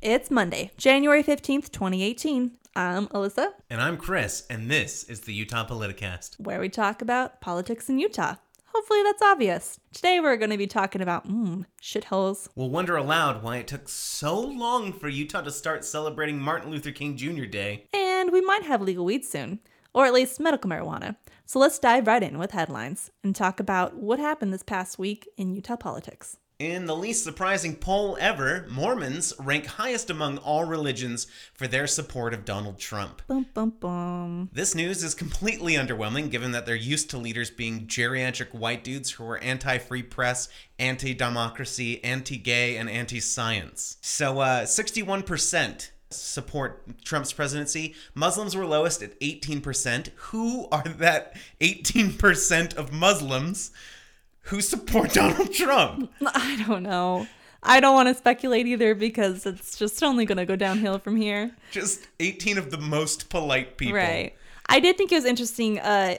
It's Monday, January 15th, 2018. I'm Alyssa. And I'm Chris, and this is the Utah Politicast, where we talk about politics in Utah. Hopefully that's obvious. Today we're going to be talking about, shitholes. We'll wonder aloud why it took so long for Utah to start celebrating Martin Luther King Jr. Day. And we might have legal weed soon, or at least medical marijuana. So let's dive right in with headlines and talk about what happened this past week in Utah politics. In the least surprising poll ever, Mormons rank highest among all religions for their support of Donald Trump. Bum, bum, bum. This news is completely underwhelming given that they're used to leaders being geriatric white dudes who are anti-free press, anti-democracy, anti-gay, and anti-science. So 61% support Trump's presidency. Muslims were lowest at 18%. Who are that 18% of Muslims who support Donald Trump? I don't know. I don't want to speculate either because it's just only going to go downhill from here. Just 18 of the most polite people. Right. I did think it was interesting. The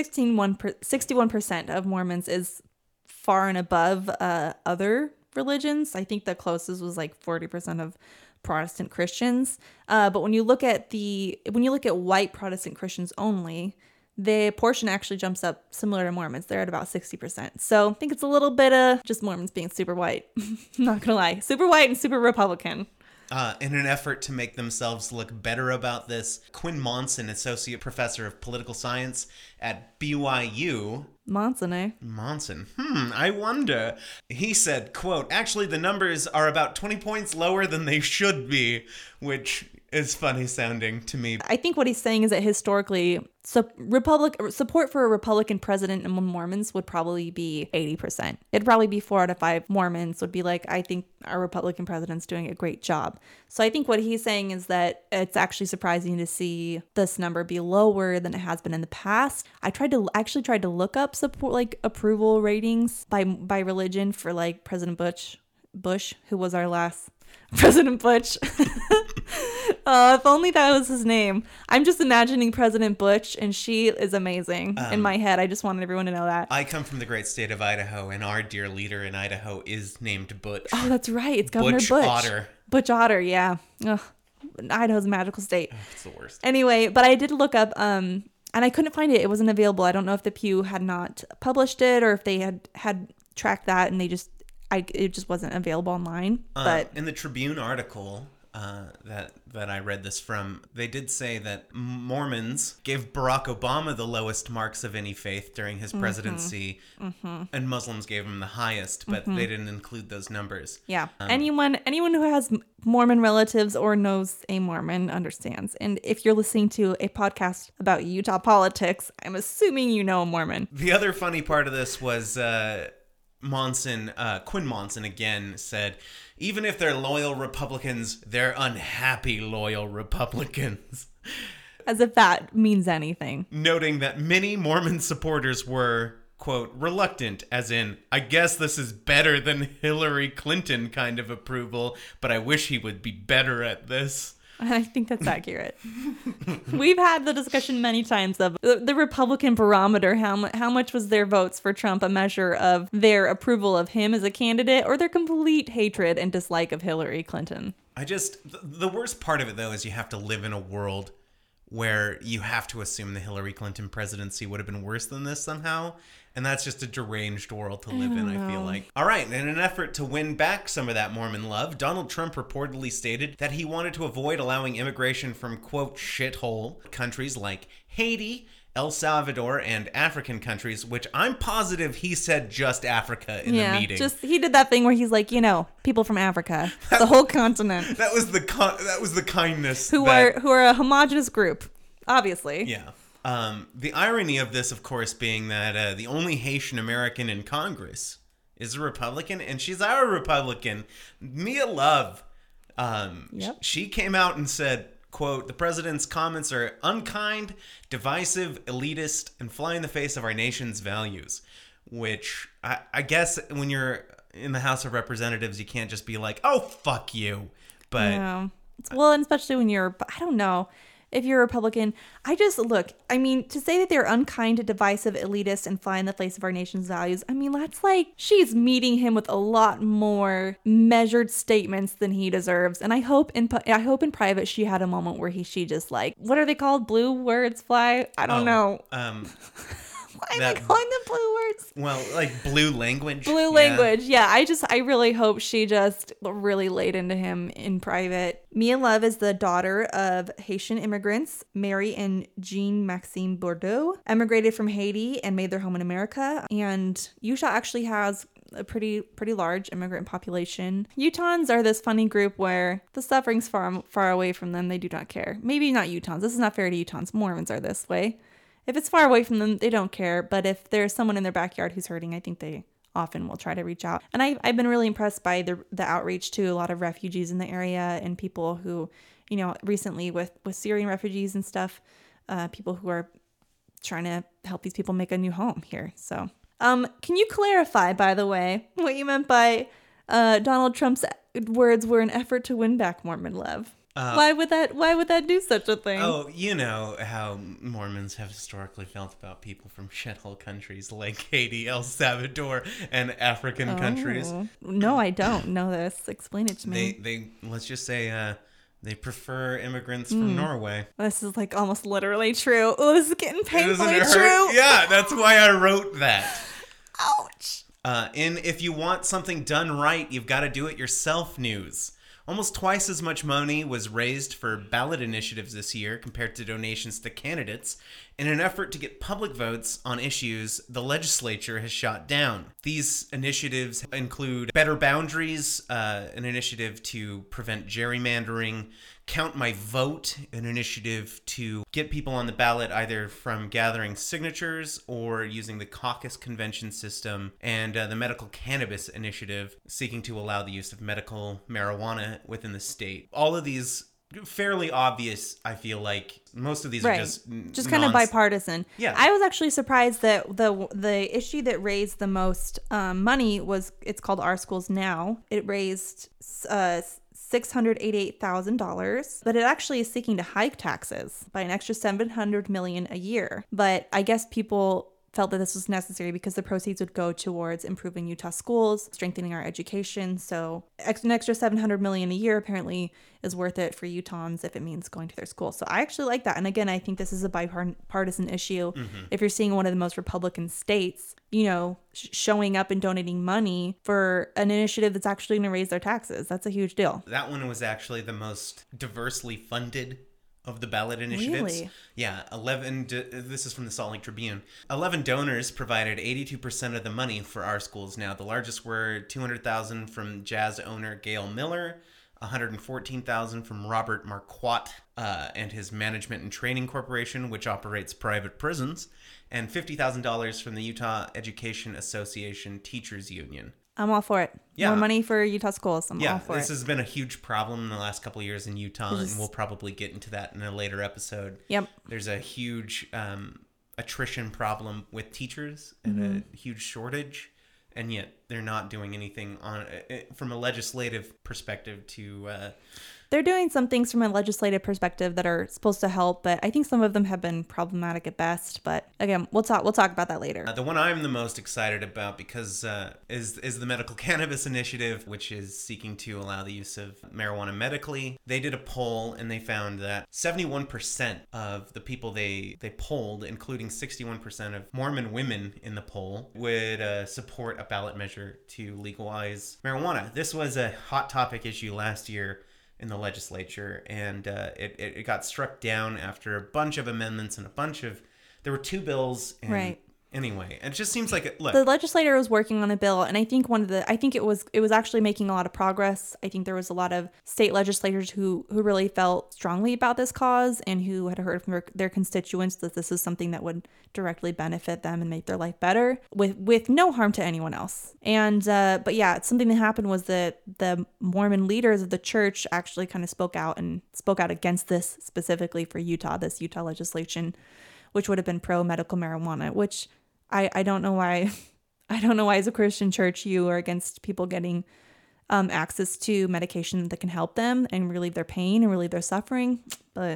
61% of Mormons is far and above other religions. I think the closest was like 40% of Protestant Christians. But when you look at white Protestant Christians only, the portion actually jumps up similar to Mormons. They're at about 60%. So I think it's a little bit of just Mormons being super white. Not gonna lie. Super white and super Republican. In an effort to make themselves look better about this, Quinn Monson, associate professor of political science at BYU. Monson. I wonder. He said, quote, actually the numbers are about 20 points lower than they should be, which is funny sounding to me. I think what he's saying is that historically, support for a Republican president among Mormons would probably be 80%. It'd probably be 4 out of 5 Mormons would be like, I think our Republican president's doing a great job. So I think what he's saying is that it's actually surprising to see this number be lower than it has been in the past. I tried to look up support, like approval ratings by religion for like President Bush, who was our last President Butch. If only that was his name. I'm just imagining President Butch, and she is amazing in my head. I just wanted everyone to know that. I come from the great state of Idaho, and our dear leader in Idaho is named Butch. Oh, that's right. It's Governor Butch. Otter. Butch Otter, yeah. Ugh. Idaho's a magical state. Oh, it's the worst. Anyway, but I did look up, and I couldn't find it. It wasn't available. I don't know if the Pew had not published it or if they had tracked that and it just wasn't available online. But in the Tribune article that I read this from, they did say that Mormons gave Barack Obama the lowest marks of any faith during his presidency, and Muslims gave him the highest, but they didn't include those numbers. Yeah, anyone who has Mormon relatives or knows a Mormon understands. And if you're listening to a podcast about Utah politics, I'm assuming you know a Mormon. The other funny part of this was Quinn Monson again said, even if they're loyal Republicans, they're unhappy loyal Republicans. As if that means anything. Noting that many Mormon supporters were, quote, reluctant, as in, I guess this is better than Hillary Clinton kind of approval, but I wish he would be better at this. I think that's accurate. We've had the discussion many times of the Republican barometer. How much was their votes for Trump a measure of their approval of him as a candidate or their complete hatred and dislike of Hillary Clinton? The worst part of it, though, is you have to live in a world where you have to assume the Hillary Clinton presidency would have been worse than this somehow. And that's just a deranged world to live in, I feel like. All right, in an effort to win back some of that Mormon love, Donald Trump reportedly stated that he wanted to avoid allowing immigration from, quote, shithole countries like Haiti, El Salvador, and African countries, which I'm positive he said just Africa in the meeting. He did that thing where he's like, people from Africa, the whole continent. That was the kindness. Who are a homogenous group, obviously. Yeah. The irony of this, of course, being that the only Haitian American in Congress is a Republican, and she's our Republican, Mia Love. She came out and said, quote, the president's comments are unkind, divisive, elitist, and fly in the face of our nation's values. Which, I guess when you're in the House of Representatives, you can't just be like, oh, fuck you. But Well, and especially when I don't know. if you're a Republican. I mean, to say that they're unkind, divisive, elitist, and fly in the face of our nation's values, I mean, that's like, she's meeting him with a lot more measured statements than he deserves. And I hope in private she had a moment where she just like, what are they called? Blue words fly? I don't know. Why am I calling them blue words? Well, like blue language. Blue language. Yeah. I really hope she just really laid into him in private. Mia Love is the daughter of Haitian immigrants. Mary and Jean-Maxime Bordeaux emigrated from Haiti and made their home in America. And Utah actually has a pretty large immigrant population. Utahns are this funny group where the suffering's far away from them. They do not care. Maybe not Utahns. This is not fair to Utahns. Mormons are this way. If it's far away from them, they don't care. But if there's someone in their backyard who's hurting, I think they often will try to reach out. And I've been really impressed by the outreach to a lot of refugees in the area and people who, you know, recently with Syrian refugees and stuff, people who are trying to help these people make a new home here. So, can you clarify, by the way, what you meant by Donald Trump's words were an effort to win back Mormon love? Why would that do such a thing? Oh, you know how Mormons have historically felt about people from shithole countries like Haiti, El Salvador, and African countries. No, I don't know this. Explain it to me. They let's just say they prefer immigrants from Norway. This is like almost literally true. Oh, this is getting painfully Isn't it true. Yeah, that's why I wrote that. Ouch. In If You Want Something Done Right, You've Got to Do It Yourself news. Almost twice as much money was raised for ballot initiatives this year compared to donations to candidates. In an effort to get public votes on issues the legislature has shot down. These initiatives include Better Boundaries, an initiative to prevent gerrymandering, Count My Vote, an initiative to get people on the ballot either from gathering signatures or using the caucus convention system, and the Medical Cannabis Initiative, seeking to allow the use of medical marijuana within the state. All of these fairly obvious, I feel like. Most of these are just kind of bipartisan. Yeah. I was actually surprised that the issue that raised the most money it's called Our Schools Now. It raised $688,000, but it actually is seeking to hike taxes by an extra $700 million a year. But I guess people felt that this was necessary because the proceeds would go towards improving Utah schools, strengthening our education. So an extra $700 million a year apparently is worth it for Utahns if it means going to their school. So I actually like that. And again, I think this is a bipartisan issue. Mm-hmm. If you're seeing one of the most Republican states, you know, showing up and donating money for an initiative that's actually going to raise their taxes, that's a huge deal. That one was actually the most diversely funded of the ballot initiatives. Really? Yeah, this is from the Salt Lake Tribune. 11 donors provided 82% of the money for Our Schools Now. The largest were $200,000 from jazz owner Gail Miller, $114,000 from Robert Marquardt and his Management and Training Corporation, which operates private prisons, and $50,000 from the Utah Education Association Teachers Union. I'm all for it. Yeah. More money for Utah schools. I'm all for it. This has been a huge problem in the last couple of years in Utah, and we'll probably get into that in a later episode. Yep. There's a huge attrition problem with teachers and a huge shortage, and yet they're not doing anything on from a legislative perspective to... They're doing some things from a legislative perspective that are supposed to help, but I think some of them have been problematic at best. But again, we'll talk about that later. The one I'm the most excited about because is the Medical Cannabis Initiative, which is seeking to allow the use of marijuana medically. They did a poll and they found that 71% of the people they polled, including 61% of Mormon women in the poll, would support a ballot measure to legalize marijuana. This was a hot topic issue last year in the legislature, and it got struck down after a bunch of amendments and there were two bills. And right. Anyway, it just seems like the legislator was working on a bill, and I think it was actually making a lot of progress. I think there was a lot of state legislators who really felt strongly about this cause and who had heard from their constituents that this is something that would directly benefit them and make their life better with no harm to anyone else. And but yeah, something that happened was that the Mormon leaders of the church actually kind of spoke out against this specifically for Utah, this Utah legislation, which would have been pro medical marijuana, which I don't know why. I don't know why as a Christian church you are against people getting access to medication that can help them and relieve their pain and relieve their suffering. But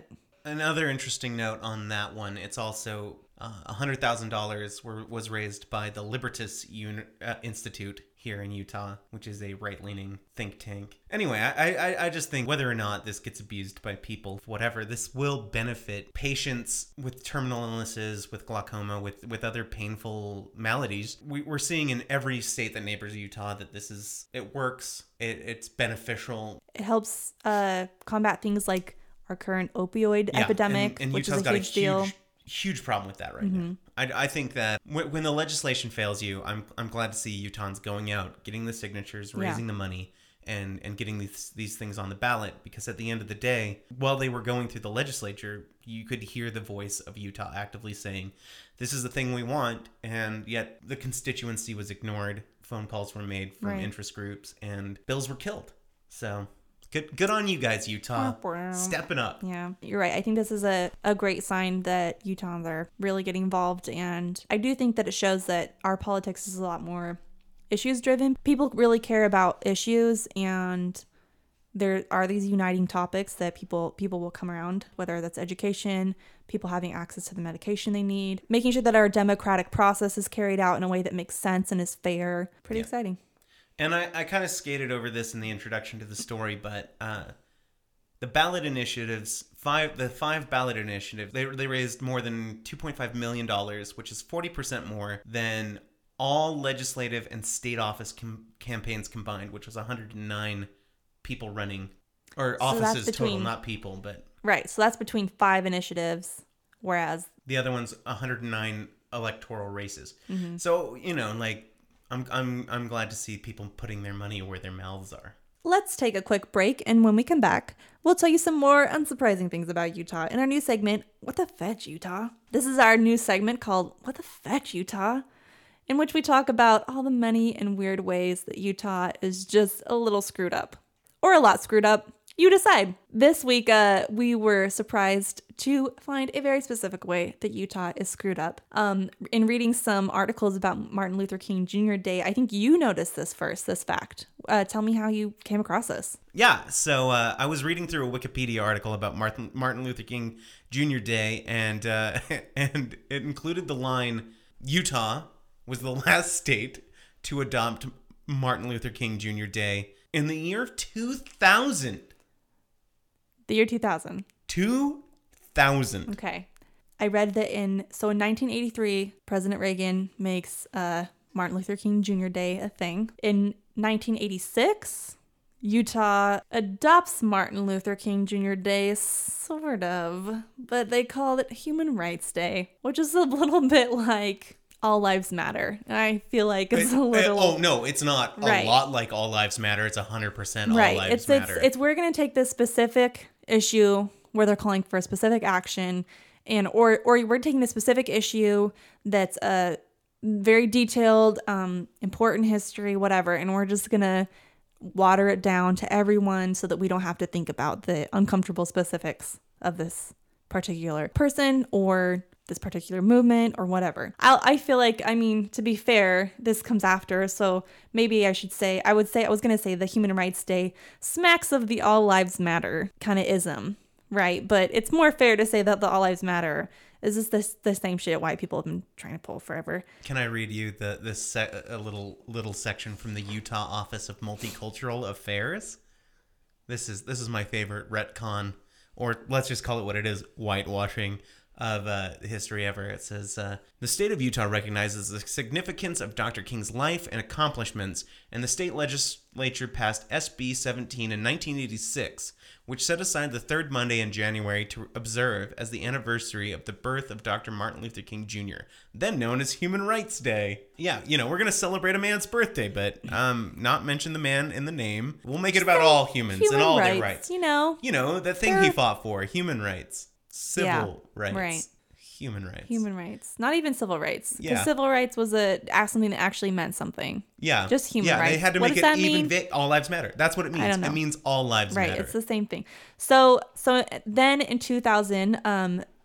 Another interesting note on that one, it's also $100,000 was raised by the Libertas Institute here in Utah, which is a right-leaning think tank. Anyway, I just think whether or not this gets abused by people, whatever, this will benefit patients with terminal illnesses, with glaucoma, with other painful maladies. We're seeing in every state that neighbors Utah that it works, it's beneficial. It helps combat things like our current opioid epidemic, and which Utah's is a huge deal. Huge problem with that right now. I think that when the legislation fails you, I'm glad to see Utahns going out, getting the signatures, raising the money, and getting these things on the ballot, because at the end of the day, while they were going through the legislature, you could hear the voice of Utah actively saying, this is the thing we want, and yet the constituency was ignored. Phone calls were made from interest groups, and bills were killed. So good on you guys, Utah. Stepping up. Yeah, you're right. I think this is a great sign that Utahns are really getting involved. And I do think that it shows that our politics is a lot more issues driven. People really care about issues, and there are these uniting topics that people will come around, whether that's education, people having access to the medication they need, making sure that our democratic process is carried out in a way that makes sense and is fair. Pretty exciting. And I kind of skated over this in the introduction to the story, but the ballot initiatives, the five ballot initiatives, they raised more than $2.5 million, which is 40% more than all legislative and state office campaigns combined, which was 109 people running, or offices total, not people, but... Right, so that's between 5 initiatives, whereas... The other one's 109 electoral races. Mm-hmm. So, I'm glad to see people putting their money where their mouths are. Let's take a quick break, and when we come back, we'll tell you some more unsurprising things about Utah in our new segment, What the Fetch, Utah? This is our new segment called What the Fetch, Utah? In which we talk about all the many and weird ways that Utah is just a little screwed up. Or a lot screwed up. You decide. This week, we were surprised to find a very specific way that Utah is screwed up. In reading some articles about Martin Luther King Jr. Day, I think you noticed this fact. Tell me how you came across this. Yeah, so I was reading through a Wikipedia article about Martin Luther King Jr. Day, and it included the line, Utah was the last state to adopt Martin Luther King Jr. Day in the year of 2000. The year 2000. 2000. Okay. I read that in 1983, President Reagan makes Martin Luther King Jr. Day a thing. In 1986, Utah adopts Martin Luther King Jr. Day, sort of, but they call it Human Rights Day, which is a little bit like All Lives Matter. And I feel like it's a little... Oh, no, it's not a lot like All Lives Matter. It's 100% All Lives Matter. It's we're going to take this specific issue where they're calling for a specific action, and or we're taking a specific issue that's a very detailed, important history, whatever, and we're just going to water it down to everyone so that we don't have to think about the uncomfortable specifics of this particular person or this particular movement or whatever. I feel like, to be fair, this comes after, so maybe I was going to say the Human Rights Day smacks of the All Lives Matter kind of ism, right? But it's more fair to say that the All Lives Matter is just the same shit white people have been trying to pull forever. Can I read you a little section from the Utah Office of Multicultural Affairs? This is my favorite retcon, or let's just call it what it is, whitewashing of history ever. It says, the state of Utah recognizes the significance of Dr. King's life and accomplishments, and the state legislature passed SB 17 in 1986, which set aside the third Monday in January to observe as the anniversary of the birth of Dr. Martin Luther King Jr., then known as Human Rights Day. Yeah, we're going to celebrate a man's birthday, but not mention the man in the name. We'll make it about all humans and all their rights. The thing he fought for, human rights. Civil rights. Right. Human rights. Human rights. Not even civil rights. Because civil rights was something that actually meant something. Yeah. Just human rights. Yeah, they had to make it even all lives matter. That's what it means. I don't know. It means all lives matter. Right, it's the same thing. So then in 2000,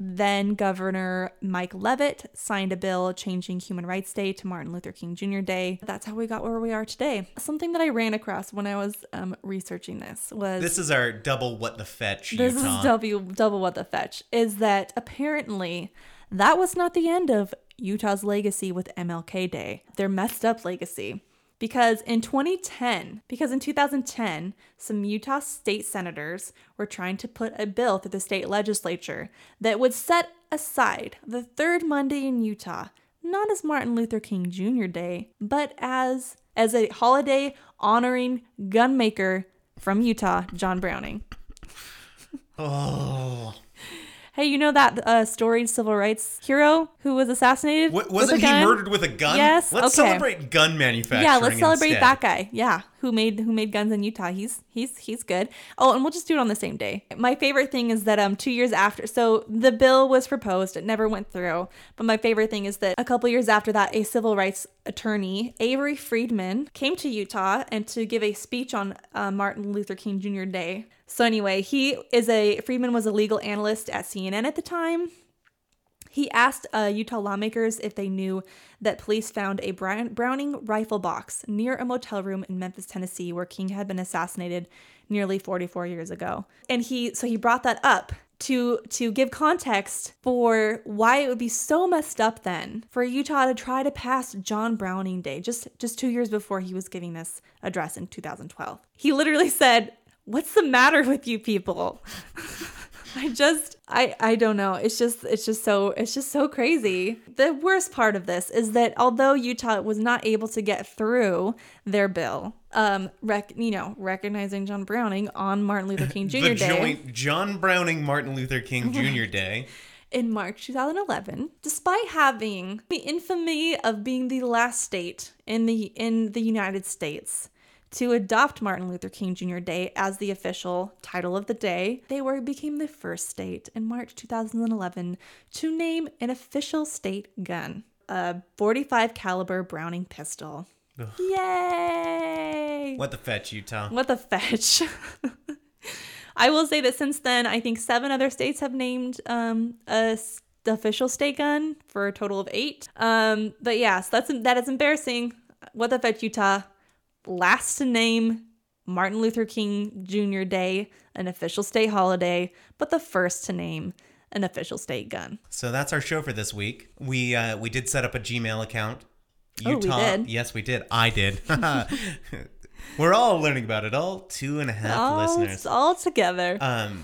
then Governor Mike Leavitt signed a bill changing Human Rights Day to Martin Luther King Jr. Day. That's how we got where we are today. Something that I ran across when I was researching this was... This is our double what the fetch, This Utah. is double what the fetch. Is that apparently that was not the end of Utah's legacy with MLK Day. Their messed up legacy. Because in 2010, some Utah state senators were trying to put a bill through the state legislature that would set aside the third Monday in Utah, not as Martin Luther King Jr. Day, but as a holiday honoring gunmaker from Utah, John Browning. Oh. Hey, you know that storied civil rights hero who was assassinated? Wasn't he murdered with a gun? Yes. Let's celebrate gun manufacturing. Yeah, let's celebrate instead. that guy. Yeah, who made guns in Utah. He's good. Oh, and we'll just do it on the same day. My favorite thing is that 2 years after, so the bill was proposed, it never went through. But my favorite thing is that a couple years after that, a civil rights attorney, Avery Friedman, came to Utah and to give a speech on Martin Luther King Jr. Day. So anyway, Friedman was a legal analyst at CNN at the time. He asked Utah lawmakers if they knew that police found a Browning rifle box near a motel room in Memphis, Tennessee, where King had been assassinated nearly 44 years ago. And he brought that up to give context for why it would be so messed up then for Utah to try to pass John Browning Day just 2 years before he was giving this address in 2012. He literally said, "What's the matter with you people?" I don't know. It's just so crazy. The worst part of this is that although Utah was not able to get through their bill, recognizing John Browning on Martin Luther King Jr. The Day. joint John Browning Martin Luther King Jr. Day. In March 2011, despite having the infamy of being the last state in the United States to adopt Martin Luther King Jr. Day as the official title of the day, they became the first state in March 2011 to name an official state gun, a .45 caliber Browning pistol. Ugh. Yay! What the fetch, Utah? What the fetch? I will say that since then, I think 7 other states have named the official state gun for a total of 8. But yeah, so that is embarrassing. What the fetch, Utah? Last to name Martin Luther King Jr. Day an official state holiday, but the first to name an official state gun. So that's our show for this week. We did set up a Gmail account. Utah, we did. Yes, we did. I did. We're all learning about it. All 2.5 listeners. All together.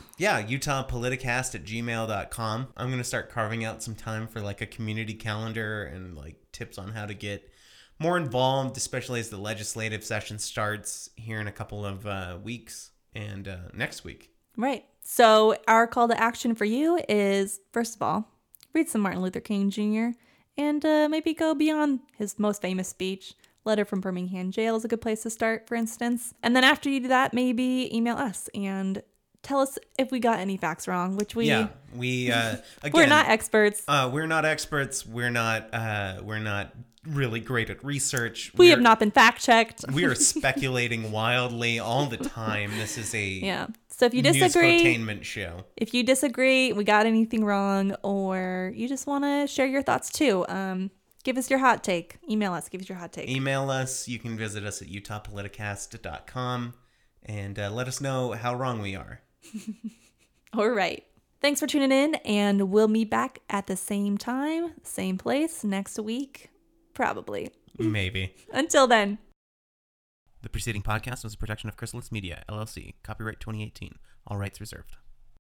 UtahPoliticast@gmail.com. I'm going to start carving out some time for like a community calendar and like tips on how to get more involved, especially as the legislative session starts here in a couple of weeks and next week. Right. So our call to action for you is, first of all, read some Martin Luther King Jr. and maybe go beyond his most famous speech. Letter from Birmingham Jail is a good place to start, for instance. And then after you do that, maybe email us and tell us if we got any facts wrong, which we... Yeah, we... again, we're not experts. We're not experts. We're not really great at research. We have not been fact-checked. We are speculating wildly all the time. This is a... Yeah. So if you disagree, newsfotainment show. If you disagree, we got anything wrong, or you just want to share your thoughts too, give us your hot take. Email us. Give us your hot take. Email us. You can visit us at utahpoliticast.com and let us know how wrong we are. All right. Thanks for tuning in, and we'll meet back at the same time, same place next week. Probably. Maybe. Until then. The preceding podcast was a production of Chrysalis Media, LLC. Copyright 2018. All rights reserved.